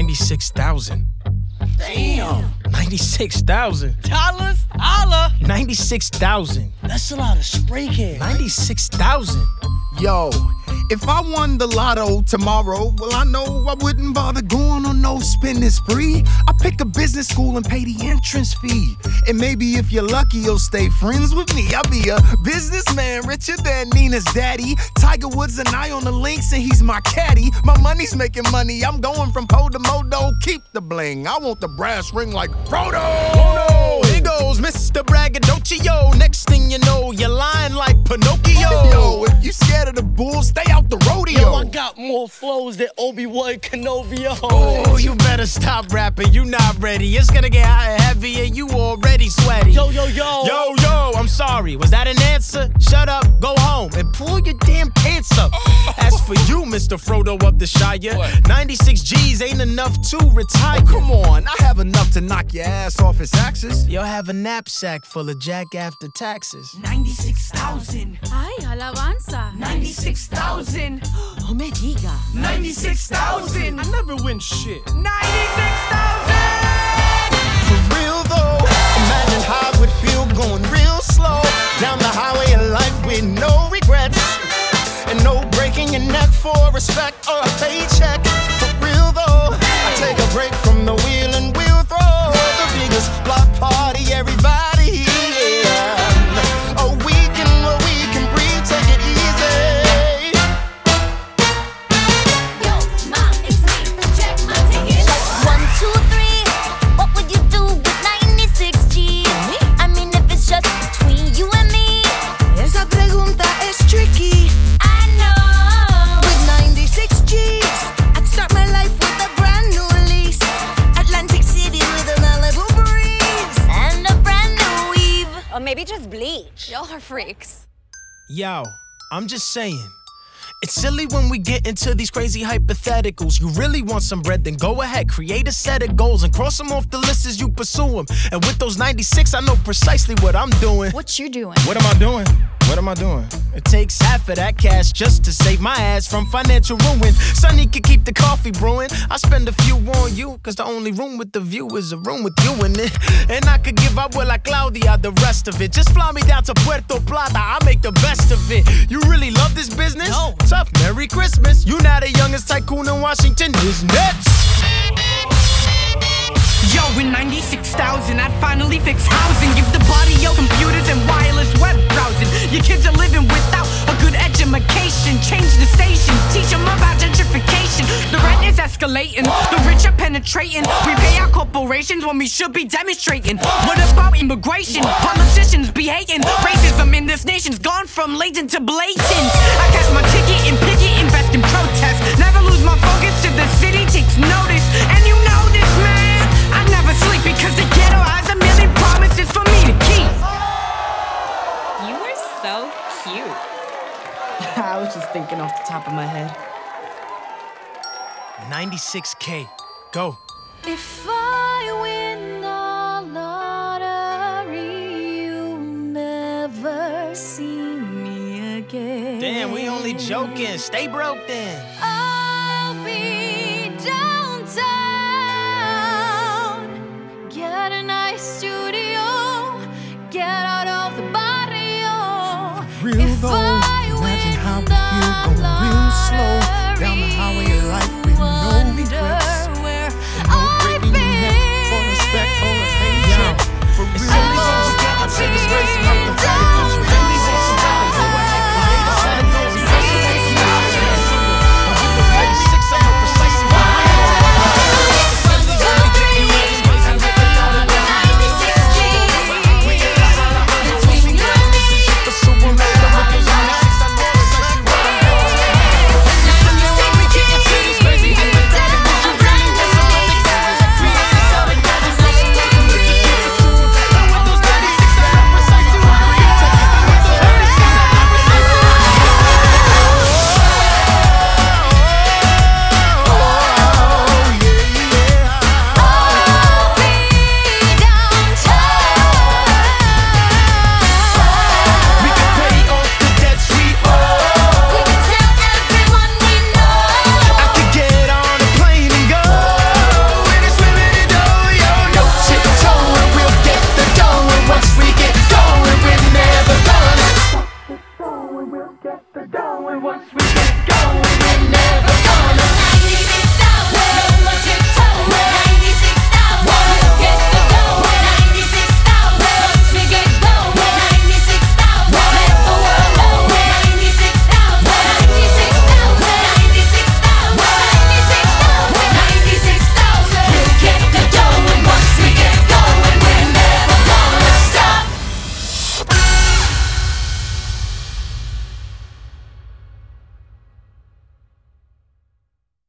$96,000. Damn. $96,000. Dollars? Holla. $96,000. That's a lot of spray cans. $96,000. Yo, if I won the lotto tomorrow, well, I know I wouldn't bother going on no spending spree. I'll pick a business school and pay the entrance fee. And maybe if you're lucky, you'll stay friends with me. I'll be a businessman richer than Nina's daddy. Tiger Woods and I on the links, and he's my caddy. My money's making money. I'm going from pole to modo. Keep the bling. I want the brass ring like Frodo. Oh no, here goes Mr. Braggadocio. Next thing you know, you're lying like Pinocchio. Yo, if you scared of the bulls, stay out the rodeo. Yo, I got more flows than Obi-Wan Kenobi. Oh, you better stop rapping. You not ready. It's gonna get hot and heavy, and you already sweaty. Yo. Yo, I'm sorry. Was that an answer? Shut up, go home, and pull your damn pants up. As for you, Mr. Frodo of the Shire, what? 96 G's ain't enough to retire. Oh, come on, I have enough to knock your ass off his axis. You'll have a knapsack full of jack after taxes. 96,000. Ay, alabanza. 96,000. No me diga. 96,000. I never win shit. 96,000. For real though, imagine how it would feel going real slow down the highway of life with no regrets and no breaking your neck for respect or a paycheck. For real though, I take a break from the wheel and we'll throw the biggest block party, everybody. Yeah. Oh, we can breathe, take it easy. Yo, ma, it's me. Check my ticket. 1, 2, 3. What would you do with 96 G's? I mean, if it's just between you and me. Esa pregunta es tricky. I know. With 96 G's, I'd start my life with a brand new lease. Atlantic City with a Malibu breeze. And a brand new weave. Or maybe just bleach. Y'all are freaks. Yo, I'm just saying. It's silly when we get into these crazy hypotheticals. You really want some bread, then go ahead, create a set of goals and cross them off the list as you pursue them. And with those 96, I know precisely what I'm doing. What you doing? What am I doing? What am I doing? It takes half of that cash just to save my ass from financial ruin. Sonny can keep the coffee brewing. I spend a few on you, cause the only room with the view is a room with you in it. And I could give up with like Claudia the rest of it. Just fly me down to Puerto Plata, I'll make the best of it. You really love this business? No. Tough, Merry Christmas. You now the youngest tycoon in Washington is nuts. Yo, with 96,000, I'd finally fix housing. Give the body your computers and wireless web browsing. Your kids are living without a good education. Change the station, teach them about gentrification. The rent is escalating, the rich are penetrating. We pay our corporations when we should be demonstrating. What about immigration? Politicians be hating. Racism in this nation's gone from latent to blatant. I cash my ticket and picket, invest in protest. Never lose my focus till the city takes notice. And you know this, man, I never sleep because the ghetto has a million promises for me to keep. You are so cute. I was just thinking off the top of my head. 96K. Go. If I win the lottery, you'll never see me again. Damn, we only joking. Stay broke then. I'll be downtown. Get a nice studio. Get out of the barrio. Real If though, I imagine how win it feel going real slow down the highway of life with no wonder regrets where and no breaking your neck for respect or a paycheck. For real though, I take a space and have to fight it. 'Cause you really want some time, go ahead, create a set of goals and cross them off the list. And with those 96, I know precisely what I'm doing. set the dough, and once we get going.